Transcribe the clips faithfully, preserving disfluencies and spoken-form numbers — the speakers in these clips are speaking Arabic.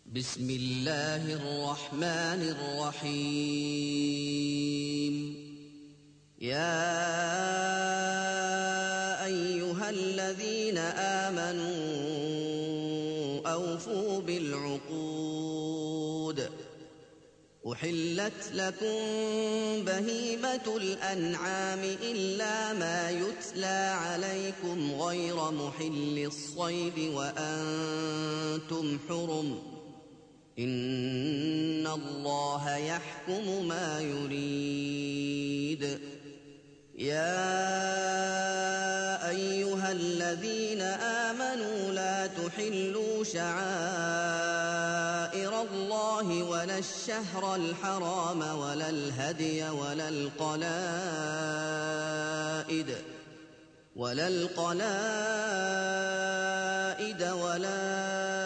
بسم الله الرحمن الرحيم. يا أيها الذين آمنوا أوفوا بالعقود. أحلت لكم بهيمة الأنعام إلا ما يتلى عليكم غير محل الصيد وأنتم حرم. إن الله يحكم ما يريد. يا أيها الذين آمنوا لا تحلوا شعائر الله ولا الشهر الحرام ولا الهدي ولا القلائد ولا القلائد ولا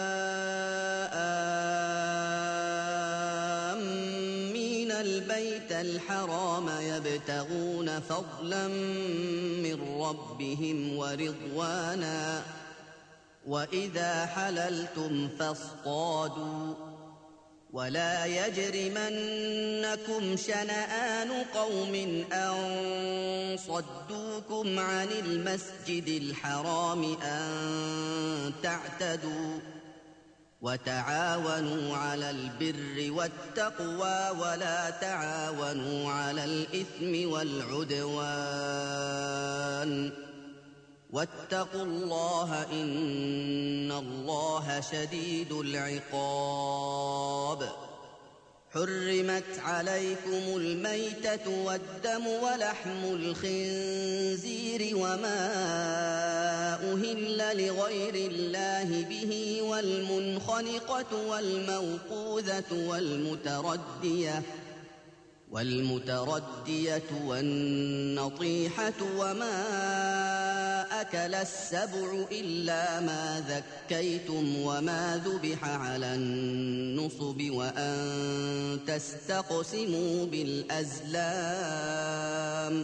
آمين البيت الحرام يبتغون فضلا من ربهم ورضوانا. وإذا حللتم فاصطادوا ولا يجرمنكم شنآن قوم أن صدوكم عن المسجد الحرام أن تعتدوا. وتعاونوا على البر والتقوى ولا تعاونوا على الإثم والعدوان. واتقوا الله إن الله شديد العقاب. حرمت عليكم الميتة والدم ولحم الخنزير وما أهل لغير الله به والمنخنقة والموقوذة والمتردية والمتردية والنطيحة وما أكل السبع إلا ما ذكيتم وما ذبح على النصب وأن تستقسموا بالأزلام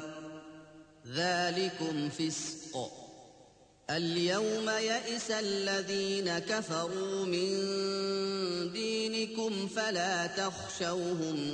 ذلكم فسق. اليوم يئس الذين كفروا من دينكم فلا تخشوهم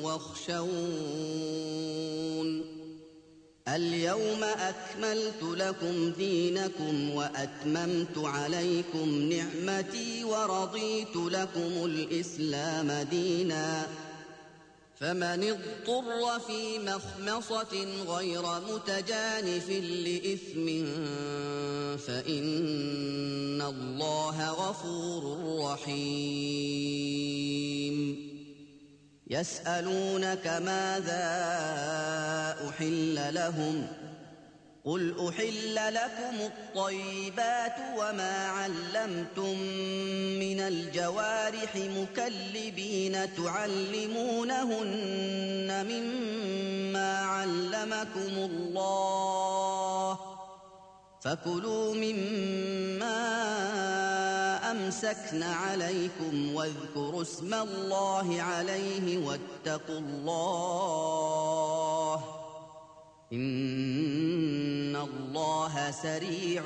واخشون. اليوم أكملت لكم دينكم وأتممت عليكم نعمتي ورضيت لكم الإسلام دينا. فمن اضطر في مخمصة غير متجانف لإثم فإن الله غفور رحيم. يسألونك ماذا أحل لهم قل أحل لكم الطيبات وما علمتم من الجوارح مكلبين تعلمونهن مما علمكم الله فكلوا مما أمسكن عليكم واذكروا اسم الله عليه واتقوا الله إن الله سريع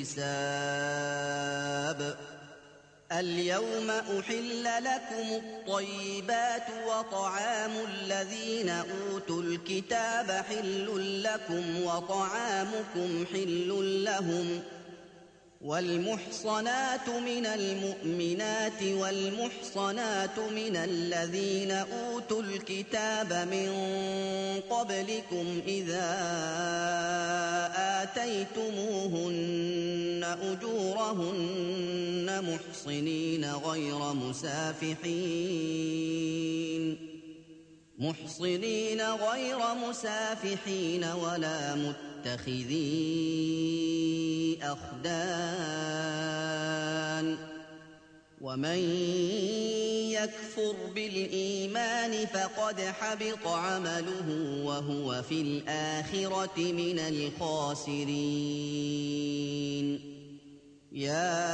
الحساب. اليوم أحل لكم الطيبات وطعام الذين أوتوا الكتاب حل لكم وطعامكم حل لهم. والمحصنات من المؤمنات والمحصنات من الذين أوتوا الكتاب من قبلكم إذا آتيتموهن أجورهن محصنين غير مسافحين محصنين غير مسافحين ولا متخذي أخدان. ومن يكفر بالإيمان فقد حبط عمله وهو في الآخرة من الخاسرين. يا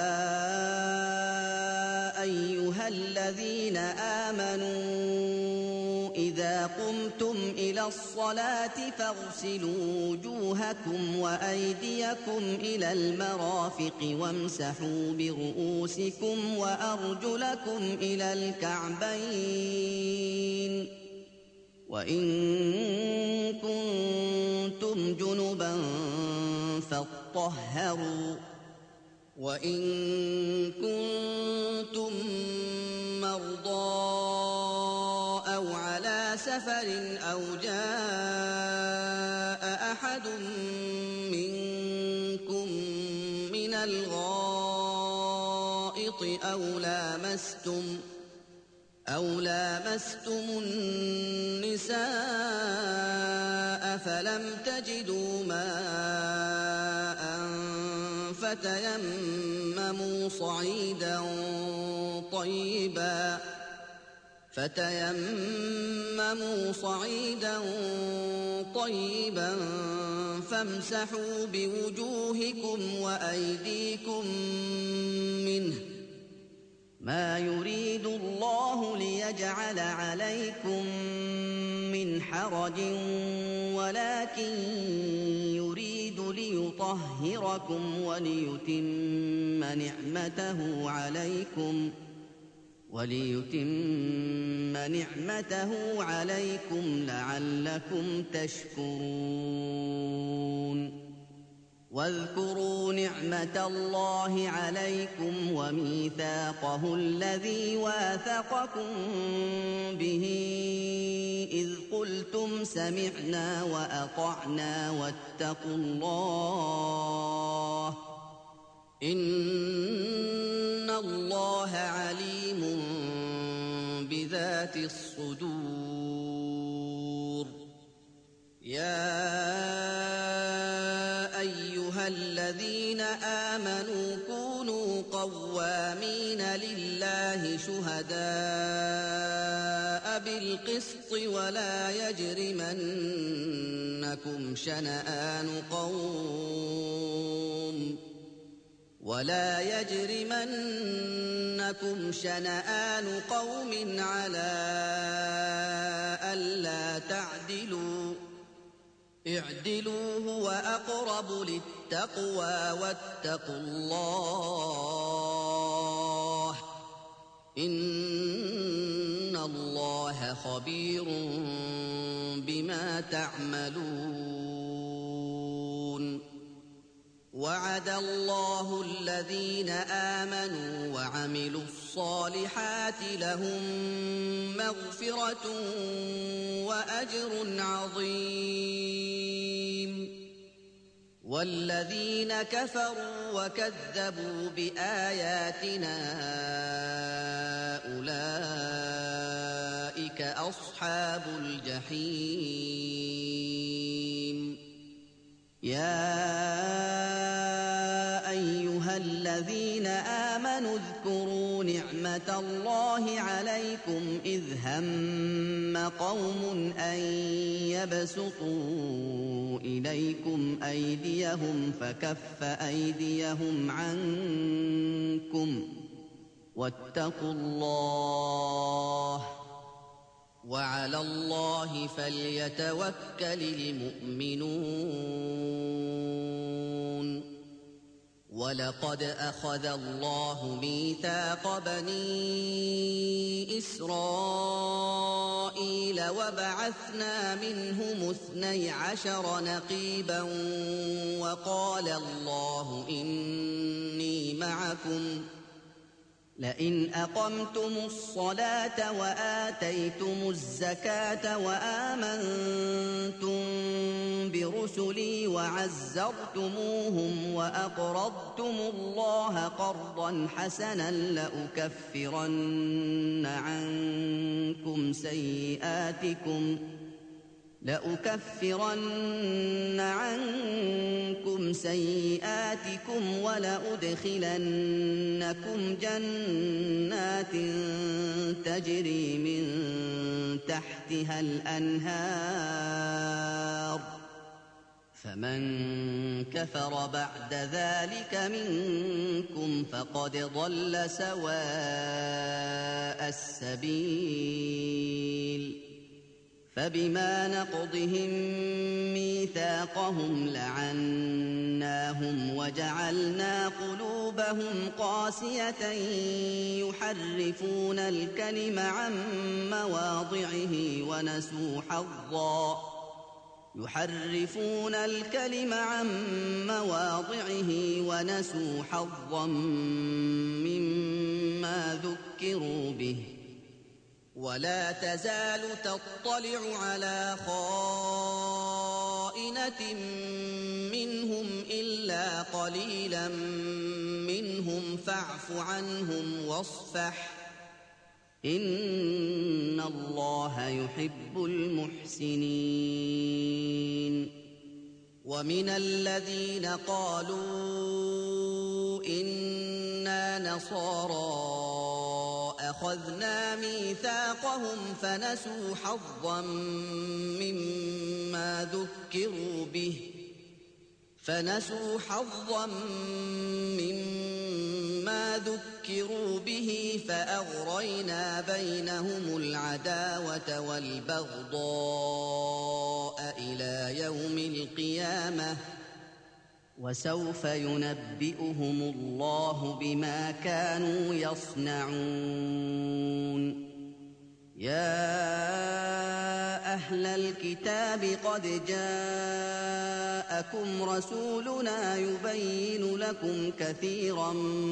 أيها الذين آمنوا إذا فإذا قمتم إلى الصلاة فاغسلوا وجوهكم وأيديكم إلى المرافق وامسحوا برؤوسكم وأرجلكم إلى الكعبين وإن كنتم جنبا فاطهروا وإن كنتم مرضى أو على سفر أو جاء أحد منكم من الغائط أو لامستم أو لامستم النساء فلم تجدوا ماء فتيمموا صعيدا طيبا فتيمموا صعيدا طيبا فامسحوا بوجوهكم وأيديكم منه ما يريد الله ليجعل عليكم من حرج ولكن يريد ليطهركم وليتم نعمته عليكم وليتم نعمته عليكم لعلكم تشكرون واذكروا نعمة الله عليكم وميثاقه الذي واثقكم به إذ قلتم سمعنا وأطعنا واتقوا الله إن الله عليم بذات الصدور يا أيها الذين آمنوا كونوا قوامين لله شهداء بالقسط ولا يجرمنكم شنآن قوم ولا يجرمنكم شنآن قوم على ألا تعدلوا اعدلوا هو أقرب للتقوى واتقوا الله إن الله خبير بما تعملون وعد الله الذين آمنوا وعملوا الصالحات لهم مغفرة وأجر عظيم والذين كفروا وكذبوا بآياتنا أولئك أصحاب الجحيم يا أيها الذين آمنوا اذكروا نعمة الله عليكم إذ هم قوم أن يبسطوا إليكم أيديهم فكف أيديهم عنكم واتقوا الله وعلى الله فليتوكل المؤمنون ولقد أخذ الله ميثاق بني إسرائيل وبعثنا منهم اثني عشر نقيبا وقال الله إني معكم لئن أقمتم الصلاة وآتيتم الزكاة وآمنتم برسلي وعزرتموهم وأقرضتم الله قرضا حسنا لأكفرن عنكم سيئاتكم لأكفرن عنكم سيئاتكم ولأدخلنكم جنات تجري من تحتها الأنهار فمن كفر بعد ذلك منكم فقد ضل سواء فبما نقضهم ميثاقهم لعناهم وجعلنا قلوبهم قاسية يحرفون الكلم عن مواضعه ونسوا حظا يحرفون الكلم عن مواضعه ونسوا حظا مما ذكروا به ولا تزال تطلع على خائنة منهم إلا قليلا منهم فاعف عنهم واصفح إن الله يحب المحسنين ومن الذين قالوا إنا نصارى أخذنا ميثاقهم فنسوا حظا مما ذكروا به فنسوا حظا مما ذكروا به فأغرينا بينهم العداوة والبغضاء إلى يوم القيامة وسوف ينبئهم الله بما كانوا يصنعون يا أهل الكتاب قد جاءكم رسولنا يبين لكم كثيرا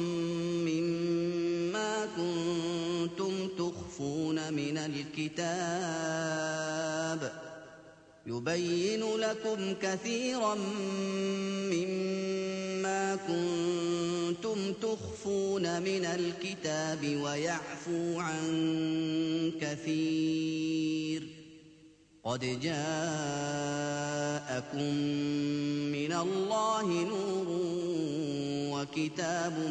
مما كنتم تخفون من الكتاب يبين لكم كثيرا مما كنتم تخفون من الكتاب ويعفو عن كثير قد جاءكم من الله نور وكتاب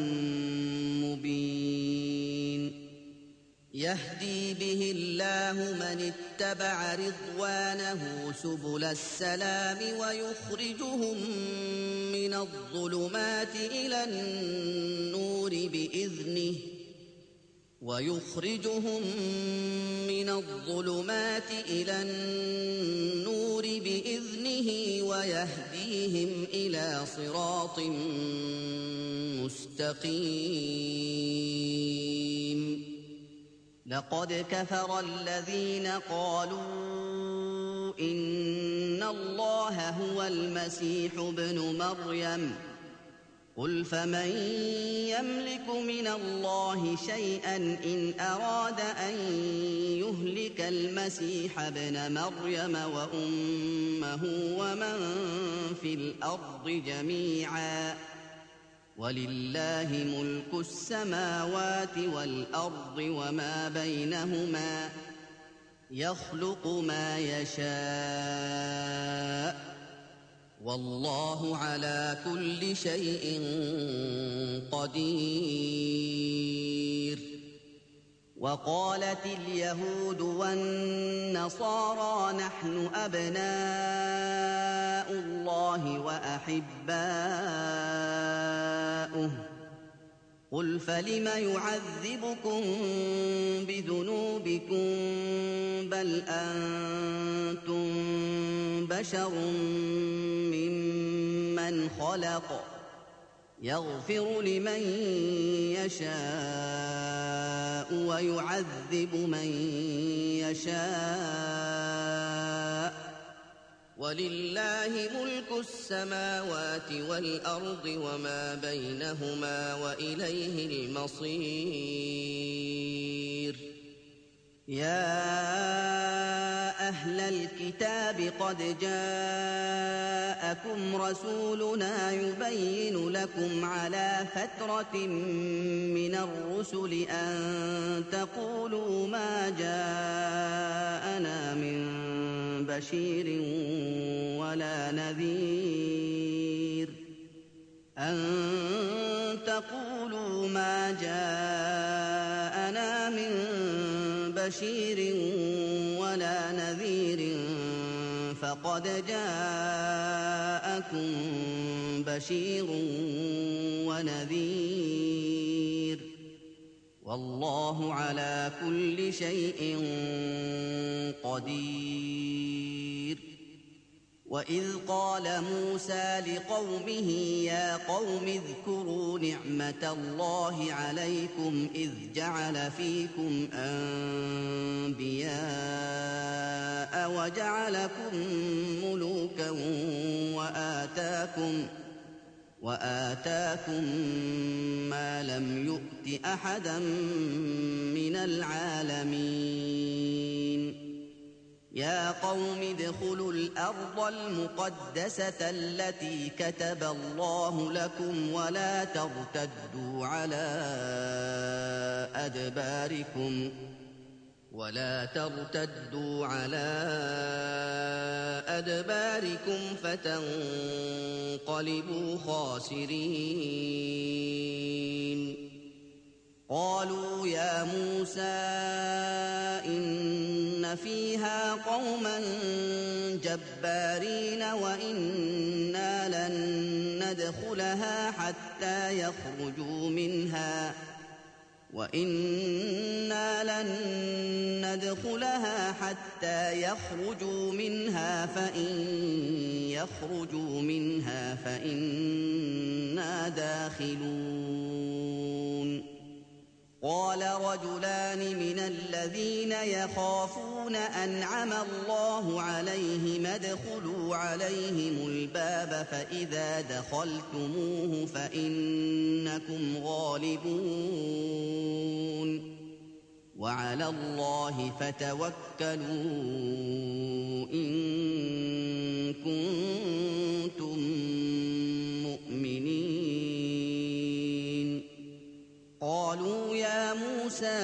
مبين يهدي به الله من اتبع رضوانه سبل السلام ويخرجهم من الظلمات إلى النور بإذنه ويخرجهم من الظلمات إلى النور بإذنه ويهديهم إلى صراط مستقيم لقد كفر الذين قالوا إن الله هو المسيح ابن مريم قل فمن يملك من الله شيئا إن أراد أن يهلك المسيح ابن مريم وأمه ومن في الأرض جميعا ولله ملك السماوات والأرض وما بينهما يخلق ما يشاء والله على كل شيء قدير وقالت اليهود والنصارى نحن أبناء الله وأحباؤه قل فلم يعذبكم بذنوبكم بل أنتم بشر ممن خلق يغفر لمن يشاء ويعذب من يشاء ولله ملك السماوات والأرض وما بينهما وإليه المصير يا أهل الكتاب قد جاءكم رسولنا يبين لكم على فترة من الرسل أن تقولوا ما جاءنا من بشير ولا نذير أن تقولوا ما جاءنا من بشير ولا نذير فقد جاءكم بشير ونذير والله على كل شيء قدير. وإذ قال موسى لقومه يا قوم اذكروا نعمة الله عليكم إذ جعل فيكم أنبياء وجعلكم ملوكا وآتاكم وآتاكم ما لم يؤت أحدا من العالمين. يا قوم ادخلوا الأرض المقدسة التي كتب الله لكم ولا ترتدوا على أدباركم ولا ترتدوا على أدباركم فتنقلبوا خاسرين. قالوا يا موسى إن فيها قوما جبارين وإنا لن ندخلها حتى يخرجوا منها وإنا لن ندخلها حتى يخرجوا منها فإن يخرجوا منها فإنا داخلون. قال رجلان من الذين يخافون أنعم الله عليهم ادخلوا عليهم الباب فإذا دخلتموه فإنكم غالبون وعلى الله فتوكلوا إن كنتم مؤمنين. قالوا يا موسى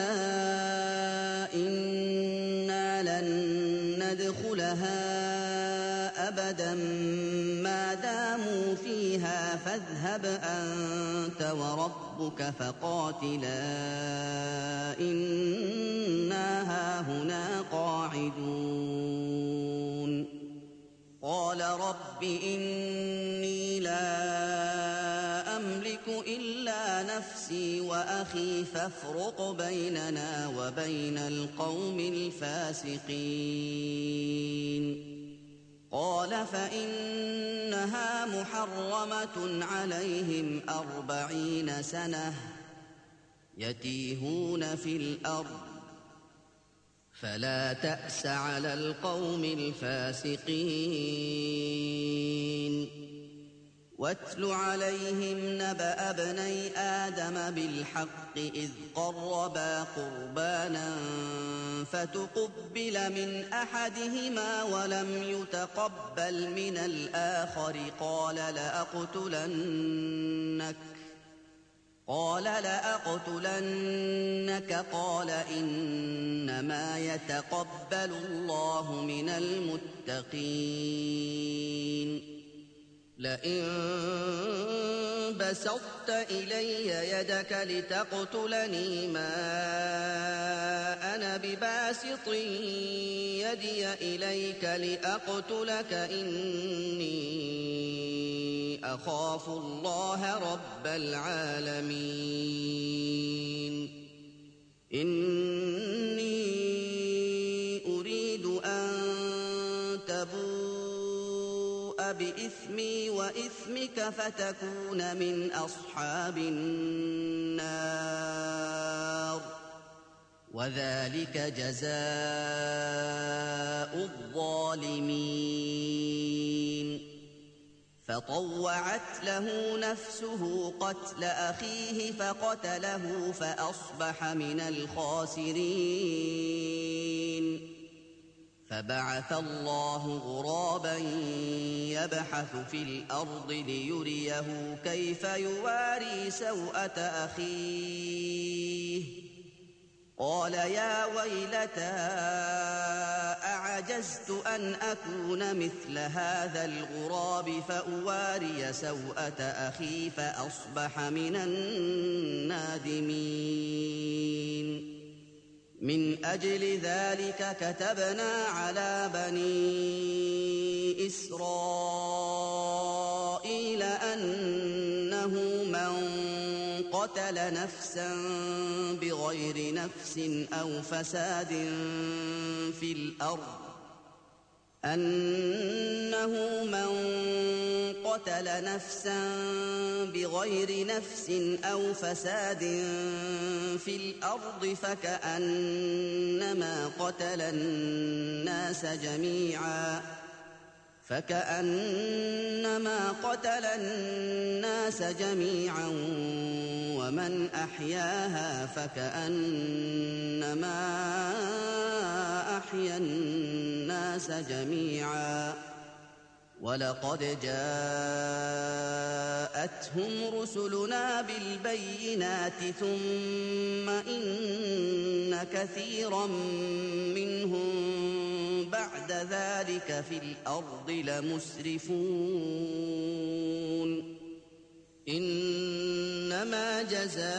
إنا لن ندخلها أبدا ما داموا فيها فاذهب أنت وربك فقاتلا إنا هاهنا قاعدون. قال رب إني لا أملك إلا نفسي وأخي فافرق بيننا وبين القوم الفاسقين. قال فإنها محرمة عليهم أربعين سنة يتيهون في الأرض فلا تأس على القوم الفاسقين. واتل عليهم نبأ ابني آدم بالحق إذ قربا قربانا فتقبل من أحدهما ولم يتقبل من الآخر قال لأقتلنك قال لأقتلنك قال إنما يتقبل الله من المتقين. لئن بسطت إلي يدك لتقتلني ما أنا بباسط يدي إليك لأقتلك إني أخاف الله رب العالمين. إني أريد أن تبوء بإثمي وإثمك فتكون من أصحاب النار وذلك جزاء الظالمين. فطوعت له نفسه قتل أخيه فقتله فأصبح من الخاسرين. فبعث الله غرابا يبحث في الأرض ليريه كيف يواري سوءة أخيه. قال يا ويلتى أعجزت أن أكون مثل هذا الغراب فأواري سوءة أخي فأصبح من النادمين. من أجل ذلك كتبنا على بني إسرائيل أنه من قتل قتل نفسا بغير نفس أو فساد في الأرض أنه من قتل نفسا بغير نفس أو فساد في الأرض فكأنما قتل الناس جميعا فكأنما قتل الناس جميعا ومن أحياها فكأنما أحيا الناس جميعا ولقد جاءتهم رسلنا بالبينات ثم إن كثيرا منهم بعد ذلك في الأرض لمسرفون إنما جزاء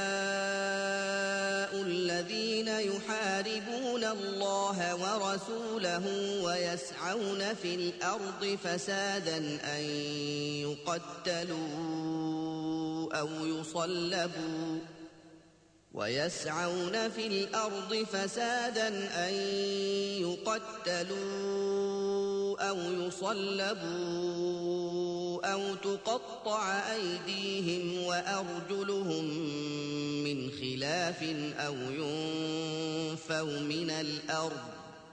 الذين يحاربون الله ورسوله ويسعون في الأرض فسادا أن يقتلوا أو يصلبوا ويسعون في الأرض فسادا أن يقتلوا أو يصلبوا أو تقطع أيديهم وأرجلهم من خلاف أو ينفوا من الأرض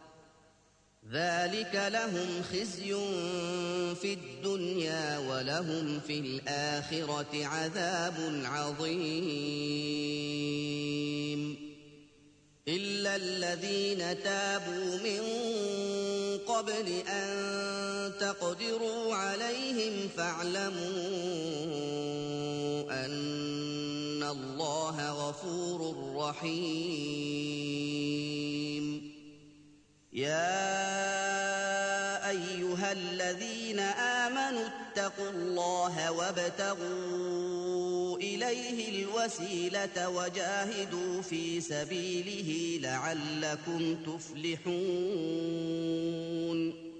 ذلك لهم خزي في الدنيا ولهم في الآخرة عذاب عظيم إلا الذين تابوا من قبل أن تقدروا عليهم فاعلموا أن الله غفور رحيم يا أيها الذين آمنوا اتقوا الله وابتغوا إليه الوسيلة وجاهدوا في سبيله لعلكم تفلحون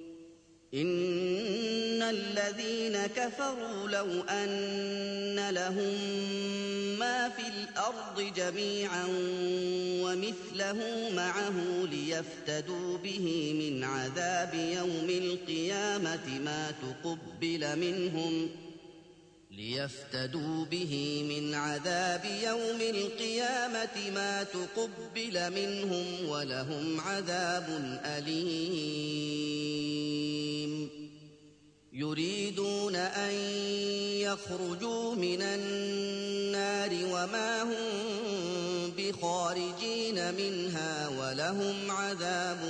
إن الذين كفروا لو أن لهم ما في الأرض جميعا ومثله معه ليفتدوا به من عذاب يوم القيامة ما تقبل منهم ليفتدوا به من عذاب يوم القيامة ما تقبل منهم ولهم عذاب أليم يريدون أن يخرجوا من النار وما هم بخارجين منها ولهم عذاب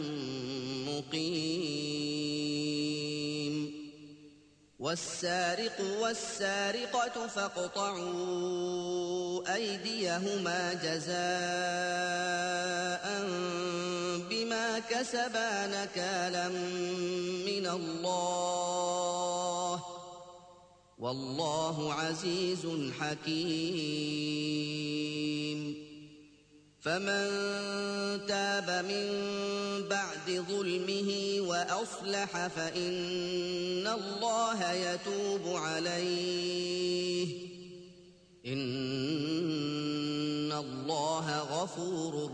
مقيم والسارق والسارقة فاقطعوا أيديهما جزاء بما كسبا نكالا من الله والله عزيز حكيم فمن تاب من بعد ظلمه وأصلح فإن الله يتوب عليه إن الله غفور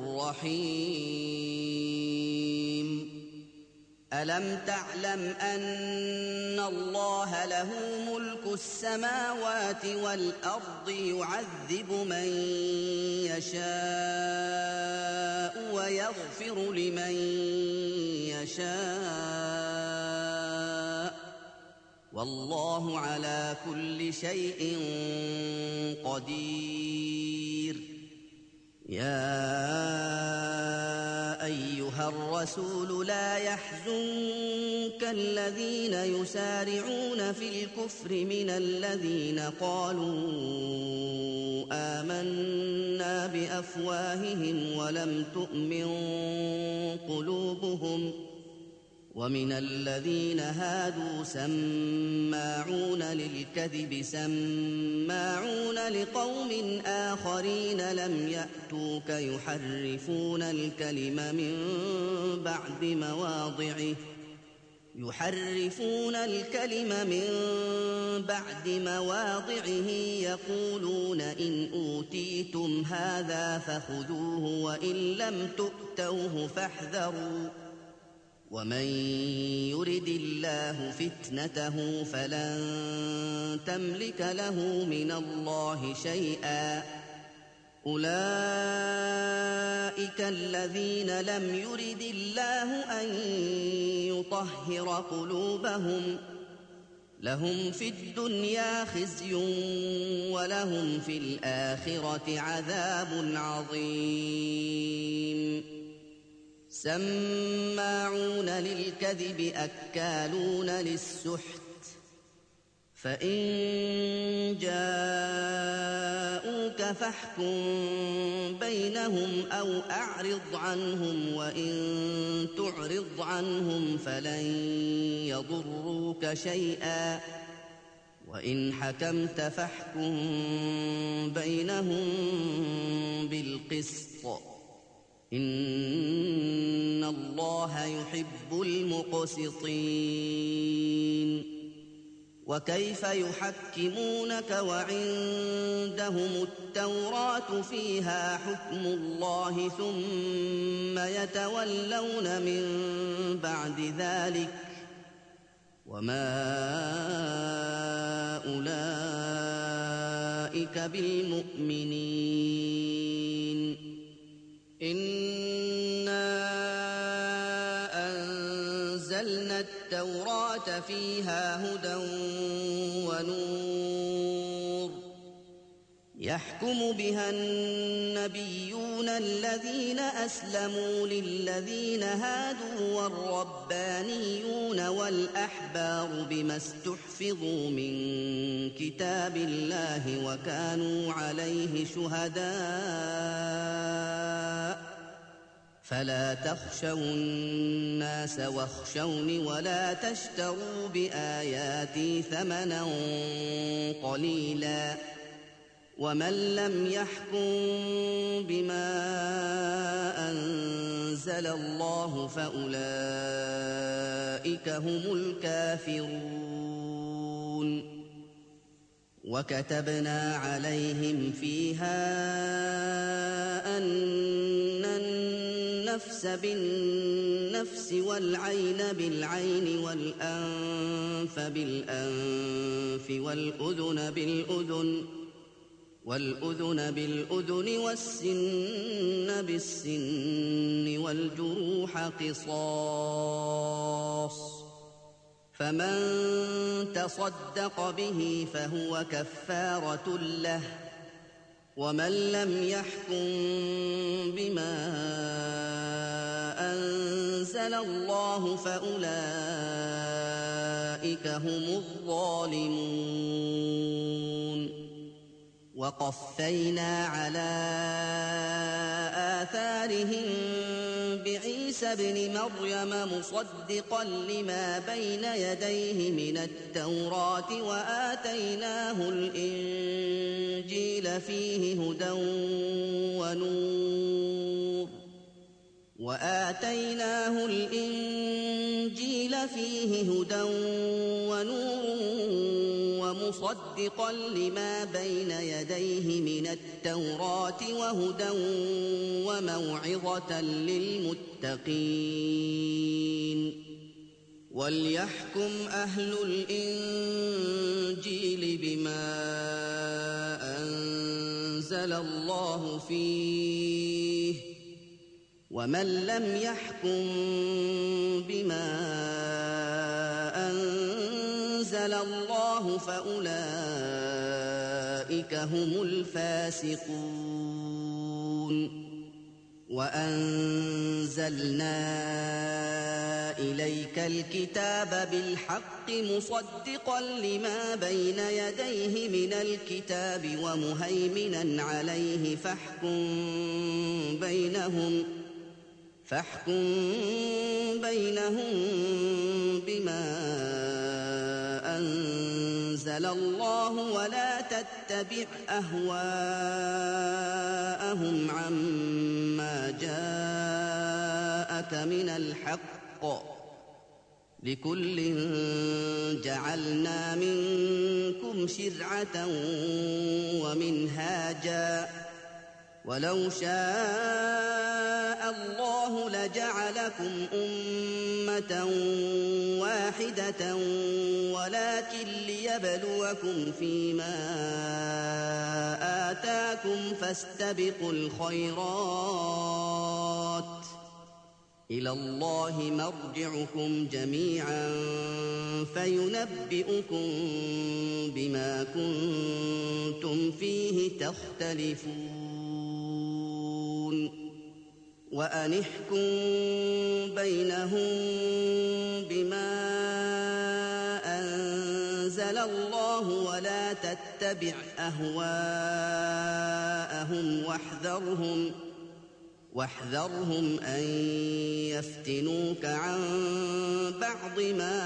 رحيم ألم تعلم أن الله له ملك السماوات والأرض يعذب من يشاء ويغفر لمن يشاء والله على كل شيء قدير يا أيها الرسول لا يحزنك الذين يسارعون في الكفر من الذين قالوا آمنا بأفواههم ولم تؤمن قلوبهم ومن الذين هادوا سماعون للكذب سماعون لقوم آخرين لم يأتوك يحرفون الكلم من بعد مواضعه يحرفون الكلم من بعد مواضعه يقولون إن أوتيتم هذا فخذوه وإن لم تؤتوه فاحذروا ومن يرد الله فتنته فلن تملك له من الله شيئا أولئك الذين لم يرد الله أن يطهر قلوبهم لهم في الدنيا خزي ولهم في الآخرة عذاب عظيم سماعون للكذب أكالون للسحت فإن جاءوك فاحكم بينهم أو أعرض عنهم وإن تعرض عنهم فلن يضروك شيئا وإن حكمت فاحكم بينهم بالقسط إن الله يحب المقسطين وكيف يحكمونك وعندهم التوراة فيها حكم الله ثم يتولون من بعد ذلك وما أولئك بالمؤمنين إنا أنزلنا التوراة فيها هدى ونور يحكم بها النبيون الذين أسلموا للذين هادوا والربانيون والأحبار بما استحفظوا من كتاب الله وكانوا عليه شهداء فلا تخشوا الناس واخشوني ولا تشتروا بآياتي ثمنا قليلا ومن لم يحكم بما أنزل الله فأولئك هم الكافرون وكتبنا عليهم فيها أن النفس بالنفس والعين بالعين والأنف بالأنف والأذن بالأذن والأذن بالأذن والسن بالسن والجروح قصاص فمن تصدق به فهو كفارة له ومن لم يحكم بما أنزل الله فأولئك هم الظالمون وقفينا على آثارهم بعيسى ابن مريم مصدقا لما بين يديه من التوراة وآتيناه الإنجيل فيه هدى ونور وآتيناه الإنجيل فيه هدى ونور ومصدقا لما بين يديه من التوراة وهدى وموعظة للمتقين وليحكم أهل الإنجيل بما أنزل الله فيه ومن لم يحكم بما أنزل الله فأولئك هم الفاسقون وأنزلنا إليك الكتاب بالحق مصدقا لما بين يديه من الكتاب ومهيمنا عليه فاحكم بينهم فاحكم بينهم بما أنزل الله ولا تتبع أهواءهم عما جاءك من الحق لكل جعلنا منكم شرعة ومنهاجا ولو شاء الله لجعلكم أمة واحدة ولكن ليبلوكم فيما آتاكم فاستبقوا الخيرات إلى الله مرجعكم جميعا فينبئكم بما كنتم فيه تختلفون وأن احكم بينهم بما أنزل الله ولا تتبع أهواءهم واحذرهم واحذرهم أن يفتنوك عن بعض ما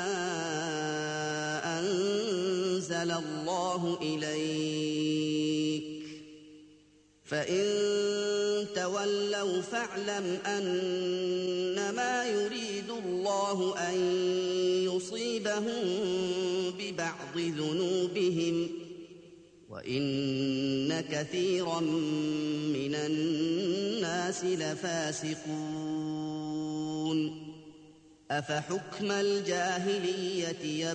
أنزل الله إليك فإن تولوا فاعلم أنما يريد الله أن يصيبهم ببعض ذنوبهم وإن كثيرا من الناس لفاسقون أفحكم الجاهلية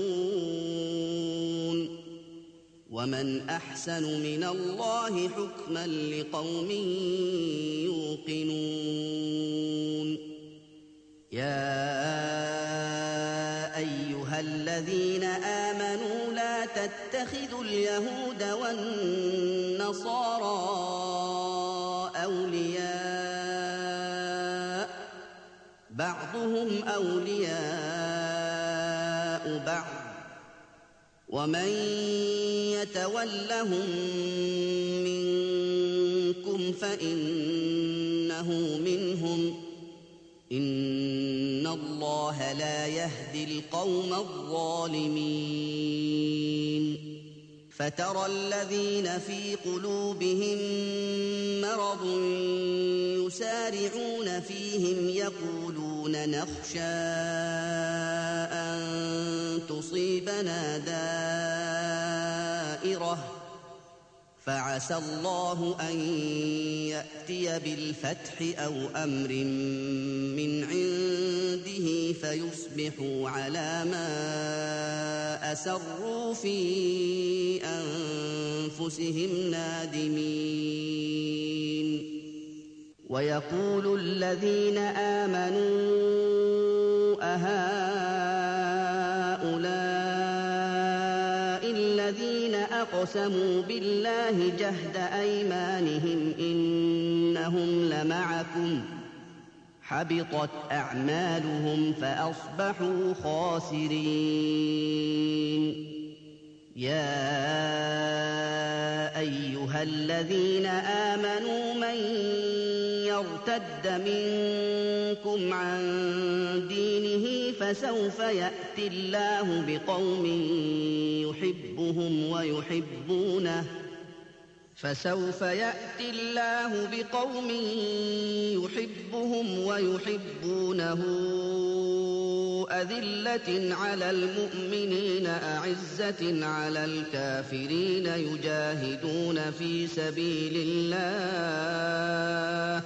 يبغون ومن أحسن من الله حكما لقوم يوقنون يا أيها الذين آمنوا لا تتخذوا اليهود والنصارى أولياء بعضهم أولياء بعض ومن يتولهم منكم فإنه منهم إن الله لا يهدي القوم الظالمين فترى الذين في قلوبهم مرض يسارعون فيهم يقولون نخشى أن تصيبنا دائرة فعسى الله أن يأتي بالفتح أو أمر من عنده فيصبحوا على ما أسروا في أنفسهم نادمين ويقول الذين آمنوا أهؤلاء الذين أقسموا بالله جهد أيمانهم إنهم لمعكم حبطت أعمالهم فأصبحوا خاسرين يا أيها الذين آمنوا من يرتد منكم عن دينه فسوف يأتي الله بقوم يحبهم ويحبونه فسوف يأتي الله بقوم يحبهم ويحبونه أذلة على المؤمنين أعزة على الكافرين يجاهدون في سبيل الله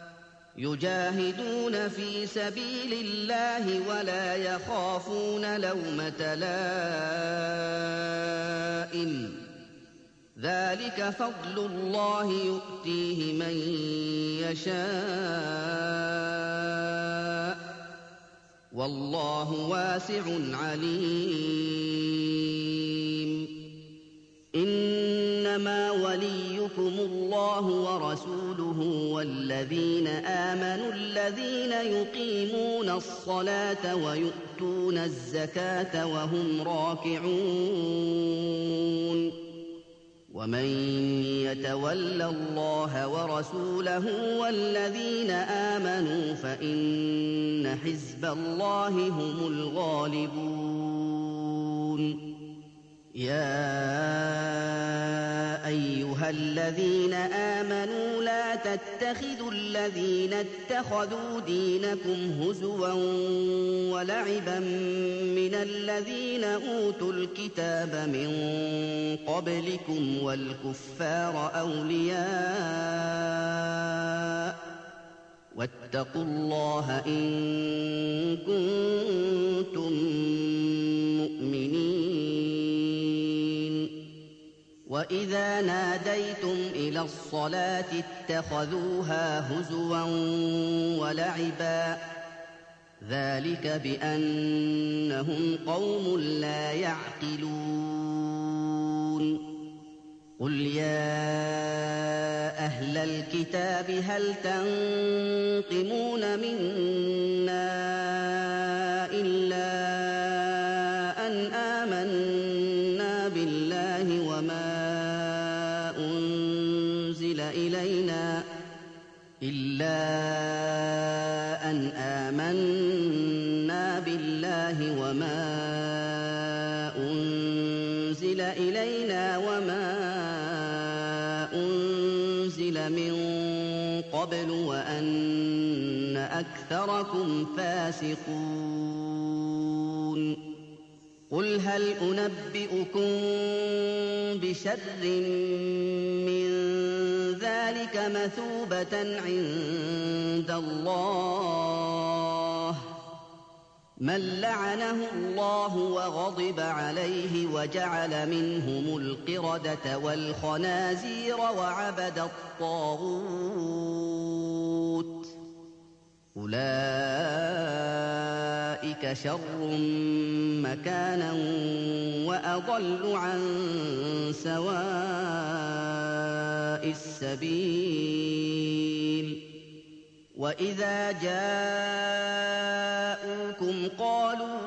يجاهدون في سبيل الله ولا يخافون لومة لائم ذلك فضل الله يؤتيه من يشاء والله واسع عليم إنما وليكم الله ورسوله والذين آمنوا الذين يقيمون الصلاة ويؤتون الزكاة وهم راكعون ومن يتول الله ورسوله والذين آمنوا فإن حزب الله هم الغالبون يا أيها الذين آمنوا لا تتخذوا الذين اتخذوا دينكم هزوا ولعبا من الذين أوتوا الكتاب من قبلكم والكفار أولياء واتقوا الله إن كنتم مؤمنين. وإذا ناديتم إلى الصلاة اتخذوها هزوا ولعبا ذلك بأنهم قوم لا يعقلون. قل يا أهل الكتاب هل تنقمون منا إلا أن آمنا بالله وما أنزل إلينا إلا أن آمنا بالله وما أنزل إلينا وما أنزل من قبل وأن أكثركم فاسقون. قل هل أنبئكم بشر من ذلك مثوبة عند الله من لعنه الله وغضب عليه وجعل منهم القردة والخنازير وعبد الطاغوت أولئك شر مكانا وأضل عن سواء السبيل. وإذا جاءوكم قالوا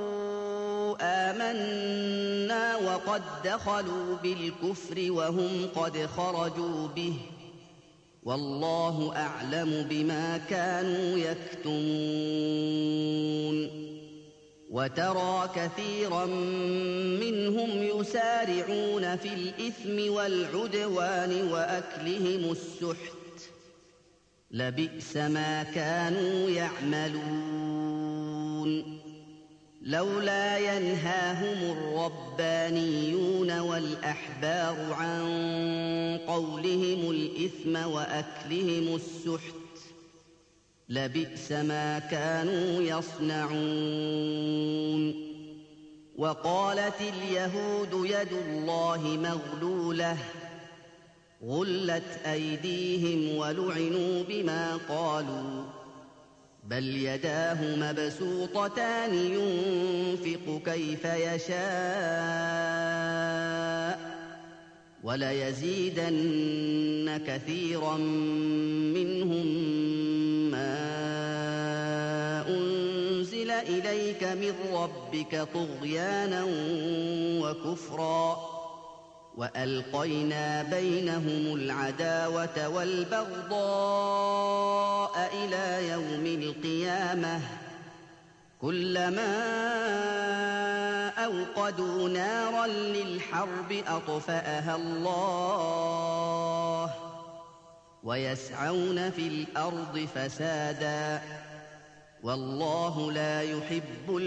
آمنا وقد دخلوا بالكفر وهم قد خرجوا به والله أعلم بما كانوا يكتمون. وترى كثيرا منهم يسارعون في الإثم والعدوان وأكلهم السحت لبئس ما كانوا يعملون. لولا ينهاهم الربانيون والأحبار عن قولهم الإثم وأكلهم السحت لبئس ما كانوا يصنعون. وقالت اليهود يد الله مغلولة غلت أيديهم ولعنوا بما قالوا بل يداه مبسوطتان ينفق كيف يشاء وليزيدن كثيرا منهم ما أنزل إليك من ربك طغيانا وكفرا وألقينا بينهم العداوة والبغضاء إلى يوم القيامة كلما أوقدوا نارا للحرب أطفأها الله ويسعون في الأرض فسادا والله لا يحب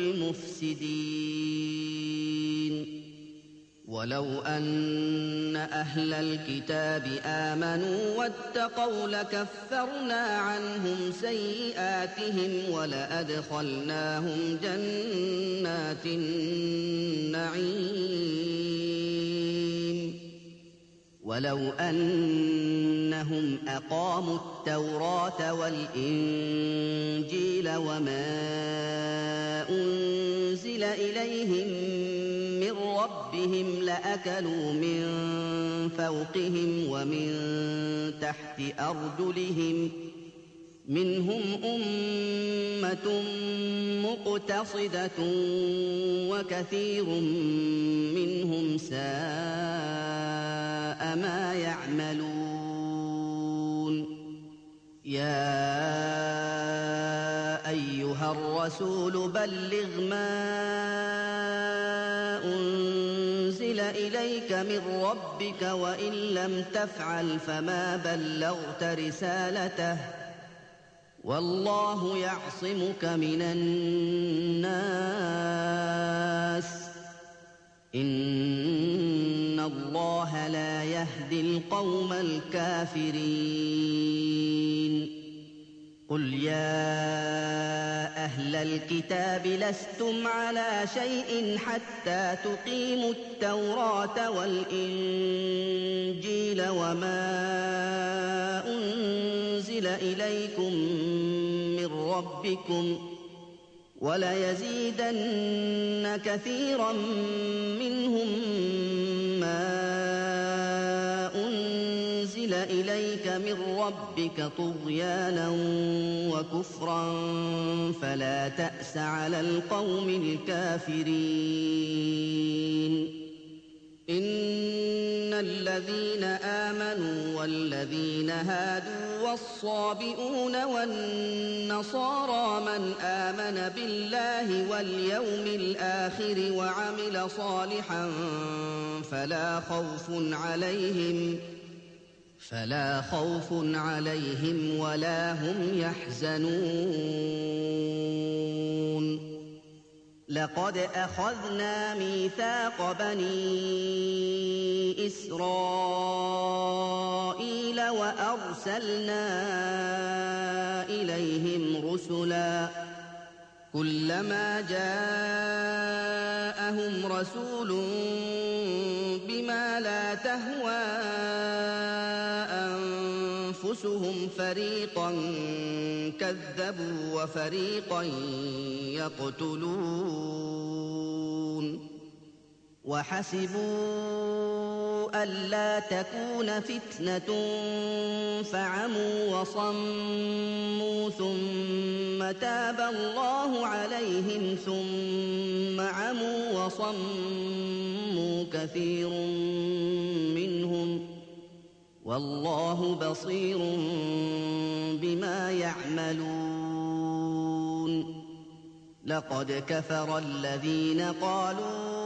المفسدين. ولو أن أهل الكتاب آمنوا واتقوا لكفرنا عنهم سيئاتهم ولأدخلناهم جنات النعيم. ولو أنهم أقاموا التوراة والإنجيل وما أنزل إليهم من ربهم لأكلوا من فوقهم ومن تحت أرجلهم منهم أمة مقتصدة وكثير منهم ساء ما يعملون. يا أيها الرسول بلغ ما أنزل إليك من ربك وإن لم تفعل فما بلغت رسالته والله يعصمك من الناس إن الله لا يهدي القوم الكافرين قل يا أهل الكتاب لستم على شيء حتى تقيموا التوراة والإنجيل وما أنزل إليكم من ربكم وليزيدن كثيرا منهم ما أنزل إليك من ربك طغيانا وكفرا فلا تأس على القوم الكافرين إن الذين آمنوا والذين هادوا والصابئون والنصارى من آمن بالله واليوم الآخر وعمل صالحا فلا خوف عليهم فلا خوف عليهم ولا هم يحزنون لقد أخذنا ميثاق بني إسرائيل وأرسلنا إليهم رسلا كلما جاءهم رسول بما لا تهوى أنفسهم فريقا كذبوا وفريقا يقتلون وحسبوا ألا تكون فتنة فعموا وصموا ثم تاب الله عليهم ثم عموا وصموا كثير منهم والله بصير بما يعملون لقد كفر الذين قالوا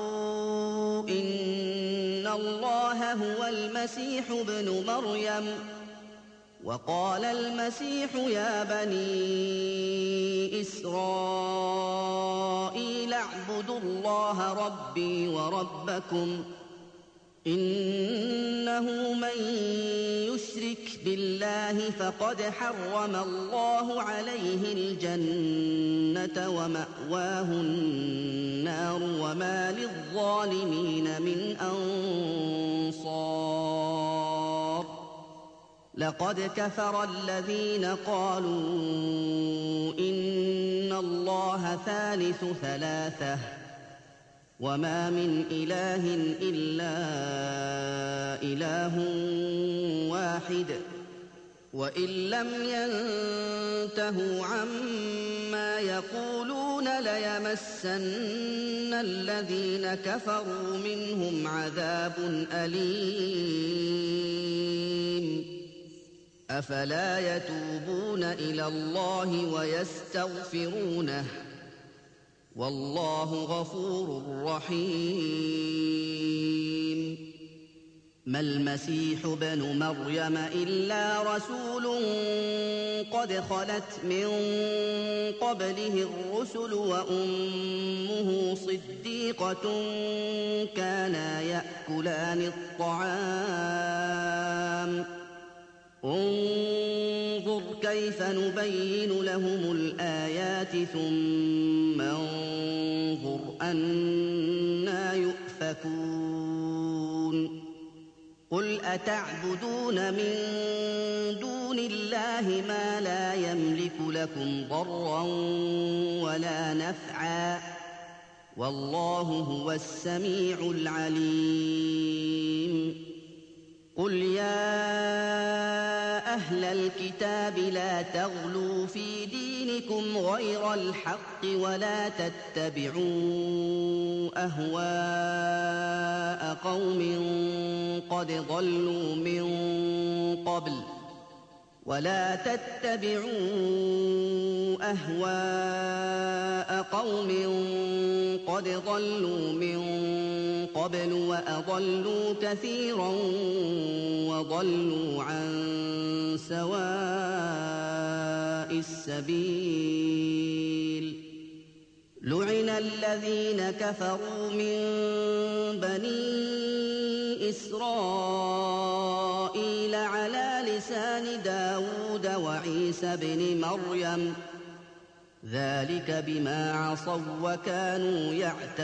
إن الله هو المسيح ابن مريم وقال المسيح يا بني إسرائيل اعبدوا الله ربي وربكم إنه من يشرك بالله فقد حرم الله عليه الجنة ومأواه النار وما للظالمين من أنصار لقد كفر الذين قالوا إن الله ثالث ثلاثة وما من إله إلا إله واحد وإن لم ينتهوا عما يقولون ليمسن الذين كفروا منهم عذاب أليم أفلا يتوبون إلى الله ويستغفرونه والله غفور رحيم ما المسيح ابن مريم إلا رسول قد خلت من قبله الرسل وأمه صديقة كانا يأكلان الطعام انظر كيف نبين لهم الآيات ثم انظر أنى يؤفكون قل أتعبدون من دون الله ما لا يملك لكم ضرا ولا نفعا والله هو السميع العليم قل يا أهل الكتاب لا تغلوا في دينكم غير الحق ولا تتبعوا أهواء قوم قد ضلوا من قبل ولا تتبعوا أهواء قوم قد ضلوا من قبل وأضلوا كثيرا وضلوا عن سواء السبيل لعن الذين كفروا من بني إسرائيل على لسان داود وعيسى بن مريم ذلك بما عصوا وكانوا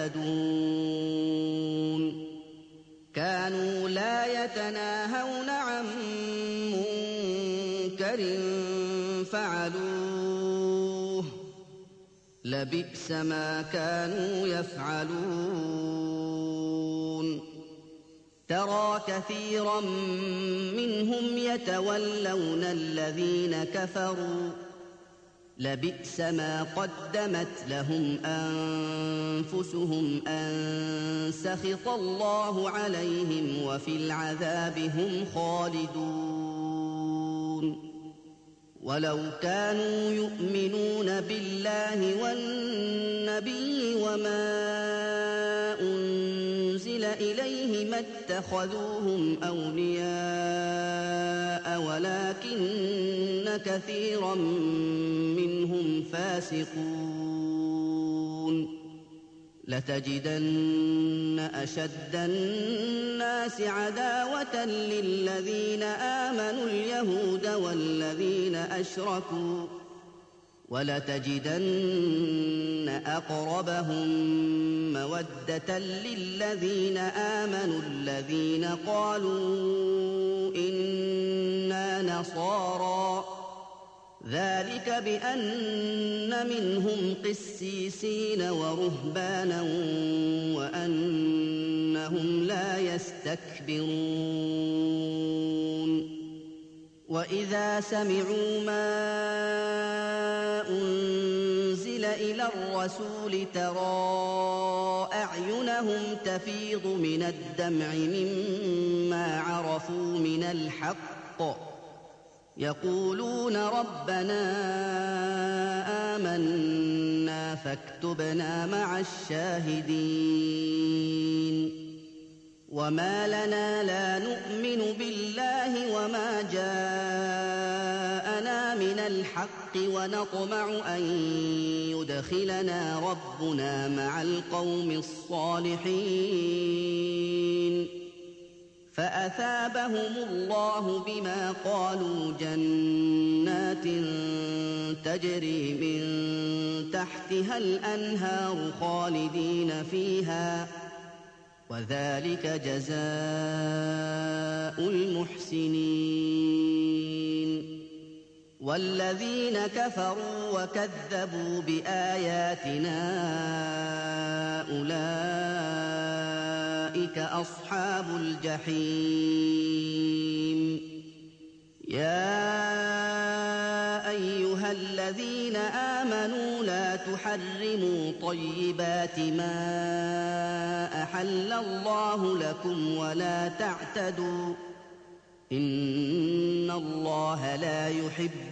يعتدون كانوا لا يتناهون عن منكر فعلوه لبئس ما كانوا يفعلون ترى كثيرا منهم يتولون الذين كفروا لبئس ما قدمت لهم أنفسهم أن سخط الله عليهم وفي العذاب هم خالدون ولو كانوا يؤمنون بالله والنبي وما أنزل إليه ما اتخذوهم أولياء ولكن كثيرا منهم فاسقون لتجدن أشد الناس عداوة للذين آمنوا اليهود والذين أشركوا ولتجدن أقربهم مودة للذين آمنوا الذين قالوا إنا نصارى ذلك بأن منهم قسيسين ورهبانا وأنهم لا يستكبرون وإذا سمعوا ما أنزل إلى الرسول ترى أعينهم تفيض من الدمع مما عرفوا من الحق يقولون ربنا آمنا فاكتبنا مع الشاهدين وما لنا لا نؤمن بالله وما جاءنا من الحق ونطمع أن يدخلنا ربنا مع القوم الصالحين فأثابهم الله بما قالوا جنات تجري من تحتها الأنهار خالدين فيها وذلك جزاء المحسنين والذين كفروا وكذبوا بآياتنا أولئك أصحاب الجحيم يا أيها الذين آمنوا لا تحرموا طيبات ما أحل الله لكم ولا تعتدوا إن الله لا يحب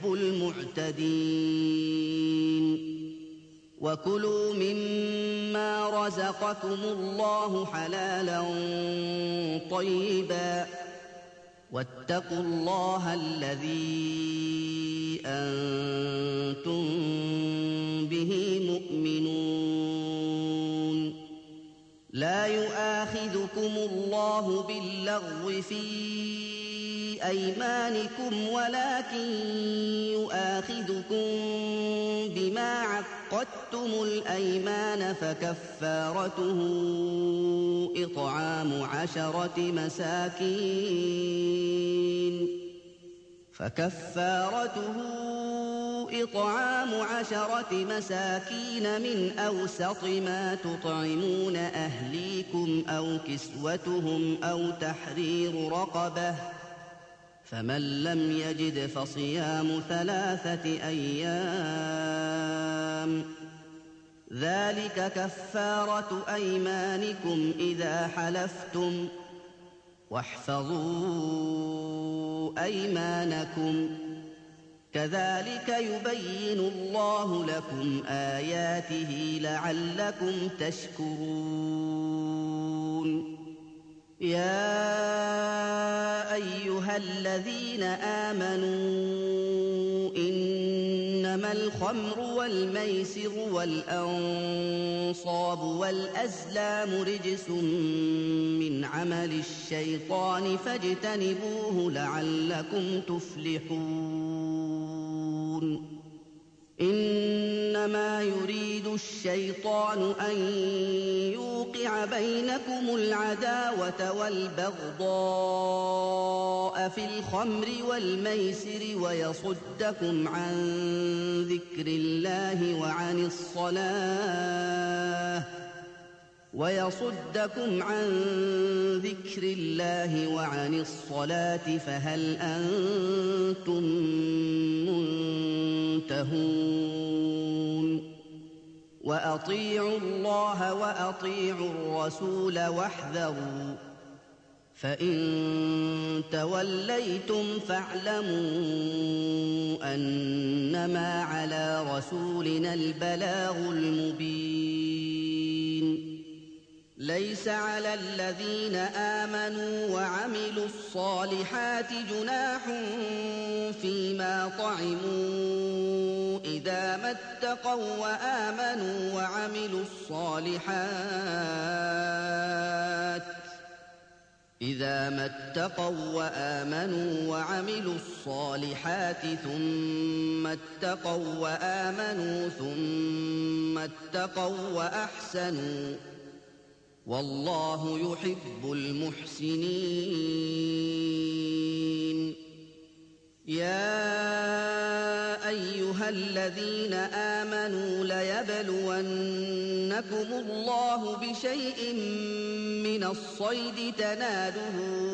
المعتدين وكلوا مما رزقكم الله حلالا طيبا واتقوا الله الذي أنتم به مؤمنون لا يؤاخذكم الله باللغو في أيمانكم ولكن يؤاخذكم بما عقدتم الأيمان فكفارته إطعام عشرة مساكين فكفارته إطعام عشرة مساكين من أوسط ما تطعمون أهليكم أو كسوتهم أو تحرير رقبة فمن لم يجد فصيام ثلاثة أيام ذلك كفارة أيمانكم إذا حلفتم واحفظوا أيمانكم كذلك يبين الله لكم آياته لعلكم تشكرون يا أيها الذين آمنوا إنما الخمر والميسر والأنصاب والأزلام رجس من عمل الشيطان فاجتنبوه لعلكم تفلحون إنما يريد الشيطان أن يوقع بينكم العداوة والبغضاء في الخمر والميسر ويصدكم عن ذكر الله وعن الصلاة ويصدكم عن ذكر الله وعن الصلاة فهل أنتم منتهون وأطيعوا الله وأطيعوا الرسول واحذروا فإن توليتم فاعلموا أنما على رسولنا البلاغ المبين ليس على الذين آمنوا وعملوا الصالحات جناح فيما طعموا إذا ما اتقوا وآمنوا وعملوا الصالحات إذا ما اتقوا وآمنوا وعملوا الصالحات ثم اتقوا وآمنوا ثم اتقوا وأحسنوا والله يحب المحسنين يا أيها الذين آمنوا ليبلونكم الله بشيء من الصيد تناله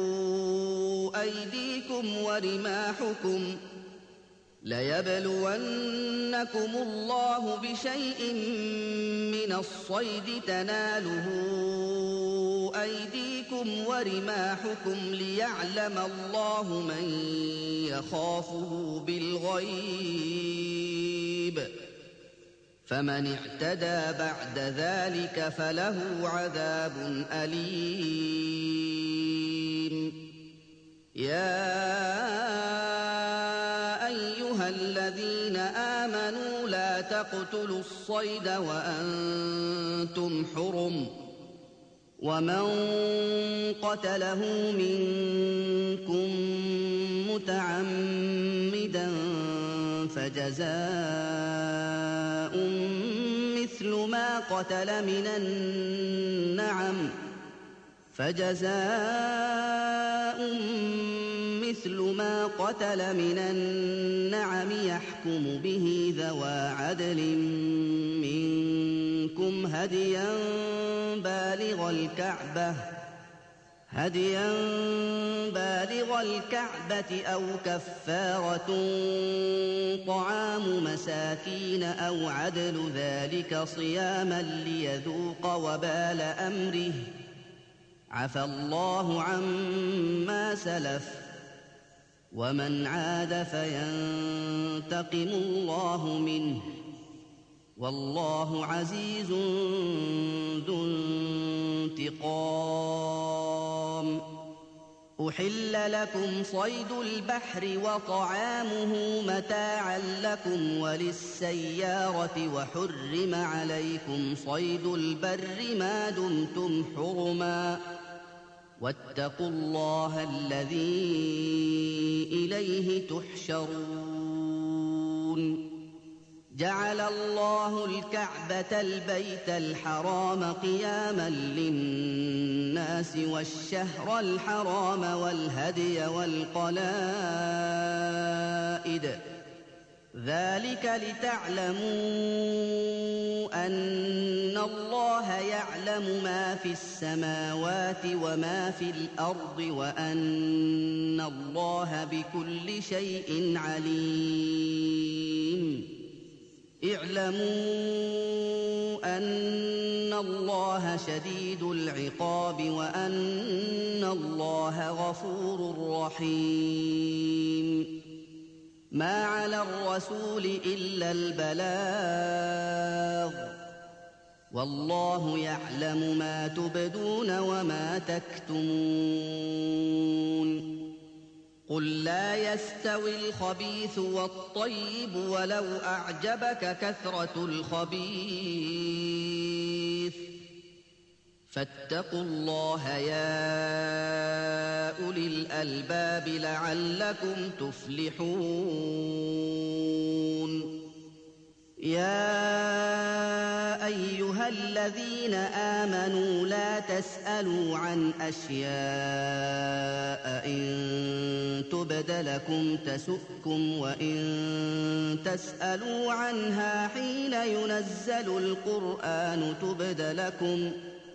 أيديكم ورماحكم ليبلونكم الله بشيء من الصيد تناله أيديكم ورماحكم ليعلم الله من يخافه بالغيب فمن اعتدى بعد ذلك فله عذاب أليم يا أيها الذين آمنوا لا تقتلوا الصيد وأنتم حرم ومن قتله منكم متعمدا فجزاء مثل ما قتل من النعم فجزاء مثل ما قتل من النعم يحكم به ذوى عدل منكم هديا بالغ الكعبة هديا بالغ الكعبة أو كفارة طعام مساكين أو عدل ذلك صياما ليذوق وبال أمره عفى الله عما سلف ومن عاد فينتقم الله منه والله عزيز ذو انتقام أحل لكم صيد البحر وطعامه متاعا لكم وللسيارة وحرم عليكم صيد البر ما دمتم حرما واتقوا الله الذي إليه تحشرون جعل الله الكعبة البيت الحرام قياما للناس والشهر الحرام والهدي والقلائد ذلك لتعلموا أن الله يعلم ما في السماوات وما في الأرض وأن الله بكل شيء عليم اعلموا أن الله شديد العقاب وأن الله غفور رحيم ما على الرسول إلا البلاغ والله يعلم ما تبدون وما تكتمون قل لا يستوي الخبيث والطيب ولو أعجبك كثرة الخبيث فاتقوا الله يا أولي الألباب لعلكم تفلحون يا أيها الذين آمنوا لا تسألوا عن أشياء إن تبد لكم تسؤكم وإن تسألوا عنها حين ينزل القرآن تبد لكم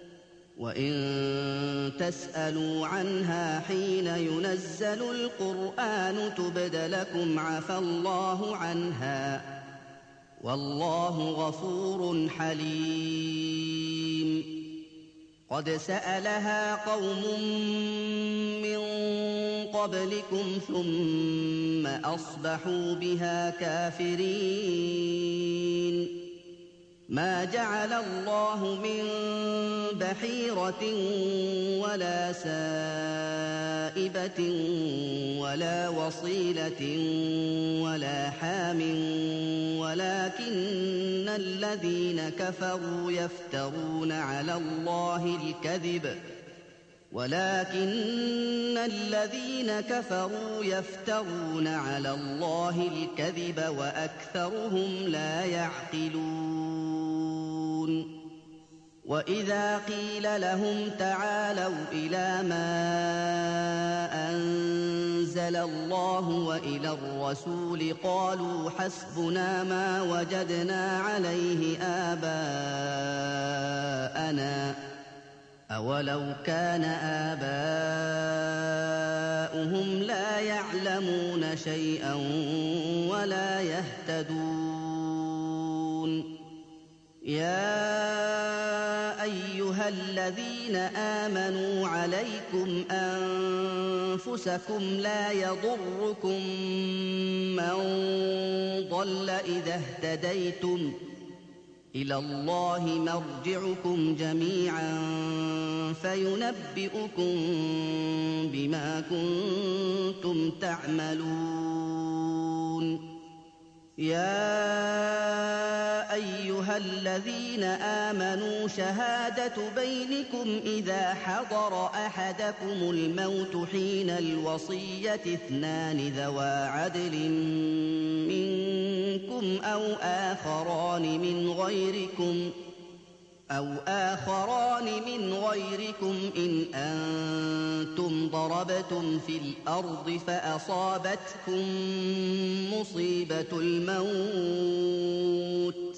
وإن تسألوا عنها حين ينزل القرآن تبد لكم عفى الله عنها والله غفور حليم قد سألها قوم من قبلكم ثم أصبحوا بها كافرين ما جعل الله من بحيرة ولا سائبة ولا وصيلة ولا حام ولكن الذين كفروا يفترون على الله الكذب ولكن الذين كفروا يفترون على الله الكذب وأكثرهم لا يعقلون وإذا قيل لهم تعالوا إلى ما أنزل الله وإلى الرسول قالوا حسبنا ما وجدنا عليه آباءنا أولو كان آباؤهم لا يعلمون شيئا ولا يهتدون يا أيها الذين آمنوا عليكم أنفسكم لا يضركم من ضل إذا اهتديتم إلى الله مرجعكم جميعا فينبئكم بما كنتم تعملون يا أيها الذين آمنوا شهادة بينكم إذا حضر أحدكم الموت حين الوصية اثنان ذوى عدل منكم أو آخران من غيركم أو آخران من غيركم إن أنتم ضربتم في الأرض فأصابتكم مصيبة الموت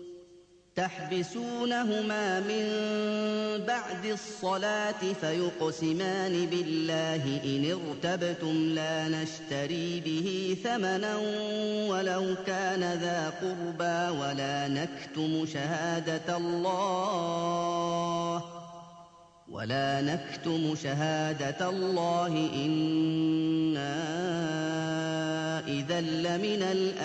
تحبسونهما من بعد الصلاة فيقسمان بالله إن ارتبتم لا نشتري به ثمنا ولو كان ذا قربى ولا نكتم شهادة الله ولا نكتم شهادة الله إنا إذا لمن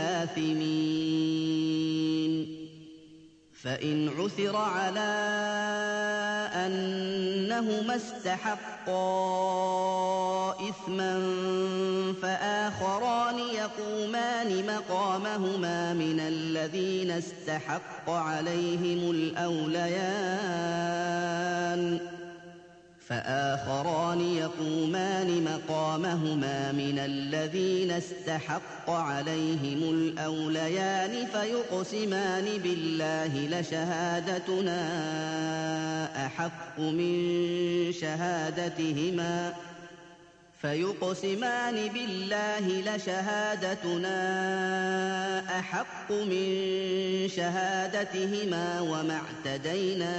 الآثمين فإن عثر على أنهما استحقا إثما فآخران يقومان مقامهما من الذين استحق عليهم الأوليان فآخران يقومان مقامهما من الذين استحق عليهم الأوليان فيقسمان بالله لشهادتنا أحق من شهادتهما فيقسمان بالله لشهادتنا أحق من شهادتهما وما اعتدينا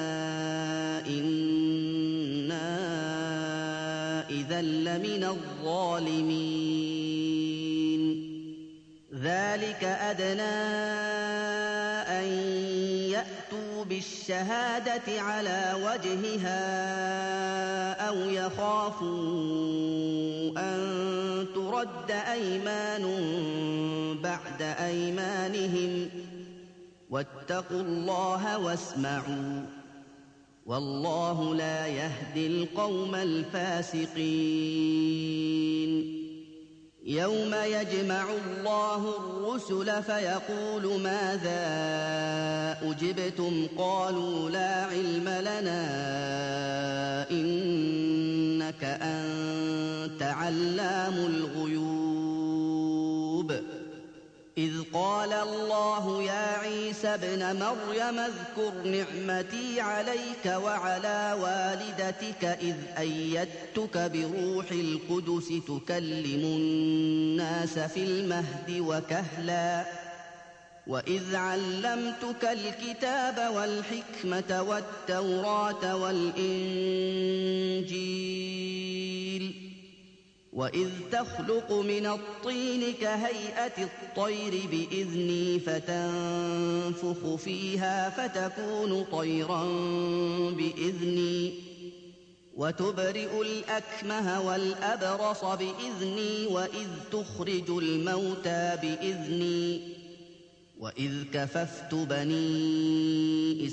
إنا إذا لمن الظالمين ذلك أدنى أن يأتوا بالشهادة على وجهها أو يخافوا أن ترد أيمان بعد أيمانهم واتقوا الله واسمعوا والله لا يهدي القوم الفاسقين يوم يجمع الله الرسل فيقول ماذا أجبتم قالوا لا علم لنا إنك أنت علام الغيوب إذ قال الله يا عيسى ابن مريم اذكر نعمتي عليك وعلى والدتك إذ أيدتك بروح القدس تكلم الناس في المهد وكهلا وإذ علمتك الكتاب والحكمة والتوراة والإنجيل وإذ تخلق من الطين كهيئة الطير بإذني فتنفخ فيها فتكون طيرا بإذني وتبرئ الأكمه والأبرص بإذني وإذ تخرج الموتى بإذني وإذ كففت بني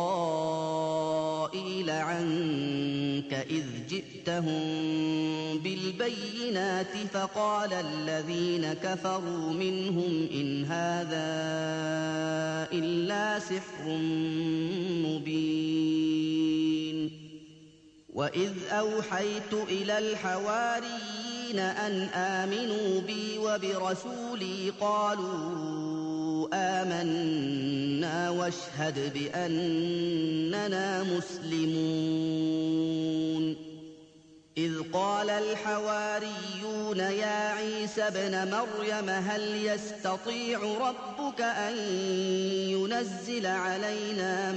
إسرائيل عنك إذ جئتهم بالبينات فقال الذين كفروا منهم إن هذا إلا سحر مبين وإذ أوحيت إلى الحواريين أن آمنوا بي وبرسولي قالوا آمنا واشهد بأننا مسلمون إذ قال الحواريون يا عيسى ابن مريم هل يستطيع ربك أن ينزل علينا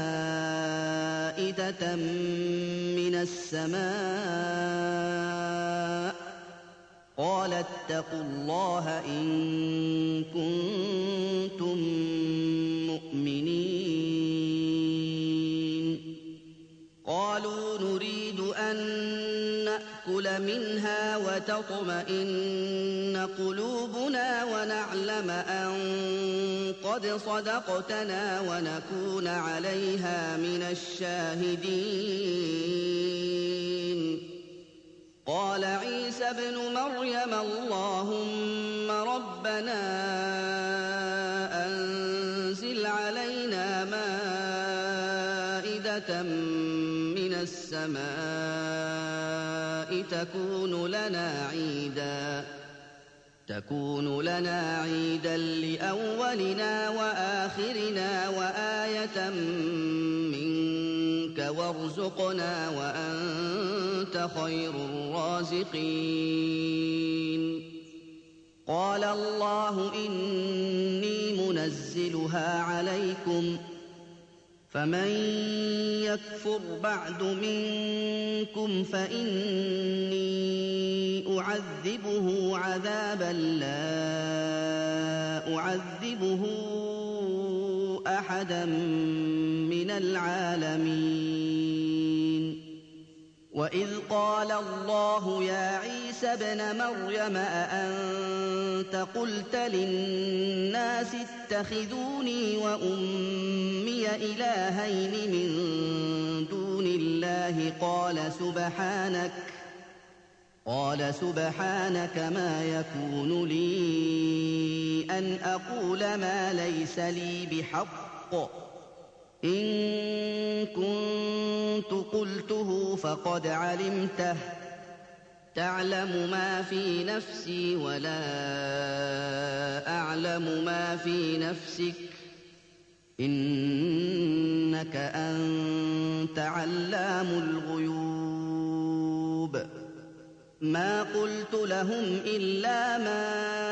مائدة من السماء قال اتقوا الله إن كنتم مؤمنين قالوا نريد أن نأكل منها وتطمئن قلوبنا ونعلم أن قد صدقتنا ونكون عليها من الشاهدين قال عيسى ابن مريم اللهم ربنا أنزل علينا مائدة من السماء تكون لنا عيدا تكون لنا عيدا لأولنا وآخرنا وآية منك وارزقنا وأنت خير الرازقين قال الله إني منزلها عليكم فمن يكفر بعد منكم فإني أعذبه عذابا لا أعذبه أحدا من العالمين وإذ قال الله يا عيسى ابن مريم أأنت قلت للناس اتخذوني وأمي إلهين من دون الله قال سبحانك قال سبحانك ما يكون لي أن أقول ما ليس لي بحق إن كنت قلته فقد علمته تعلم ما في نفسي ولا أعلم ما في نفسك إنك أنت علام الغيوب ما قلت لهم إلا ما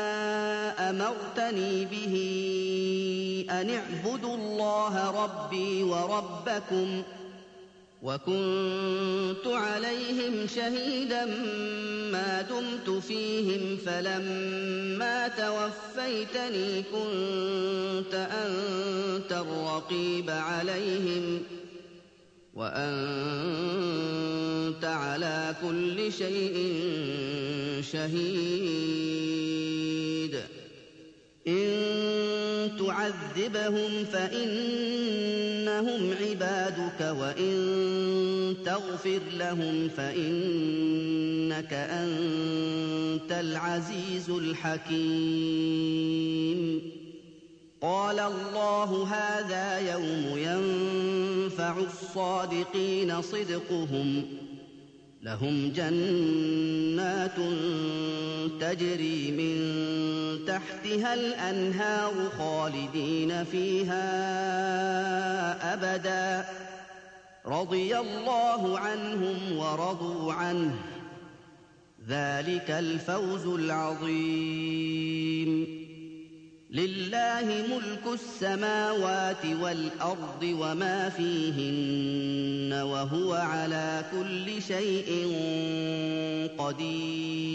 أمرتني به أن اعبدوا الله ربي وربكم وكنت عليهم شهيدا ما دمت فيهم فلما توفيتني كنت أنت الرقيب رقيب عليهم وأنت على كل شيء شهيد إن تعذبهم فإنهم عبادك وإن تغفر لهم فإنك أنت العزيز الحكيم قال الله هذا يوم ينفع الصادقين صدقهم لهم جنات تجري من تحتها الأنهار خالدين فيها أبدا رضي الله عنهم ورضوا عنه ذلك الفوز العظيم لله ملك السماوات والأرض وما فيهن وهو على كل شيء قدير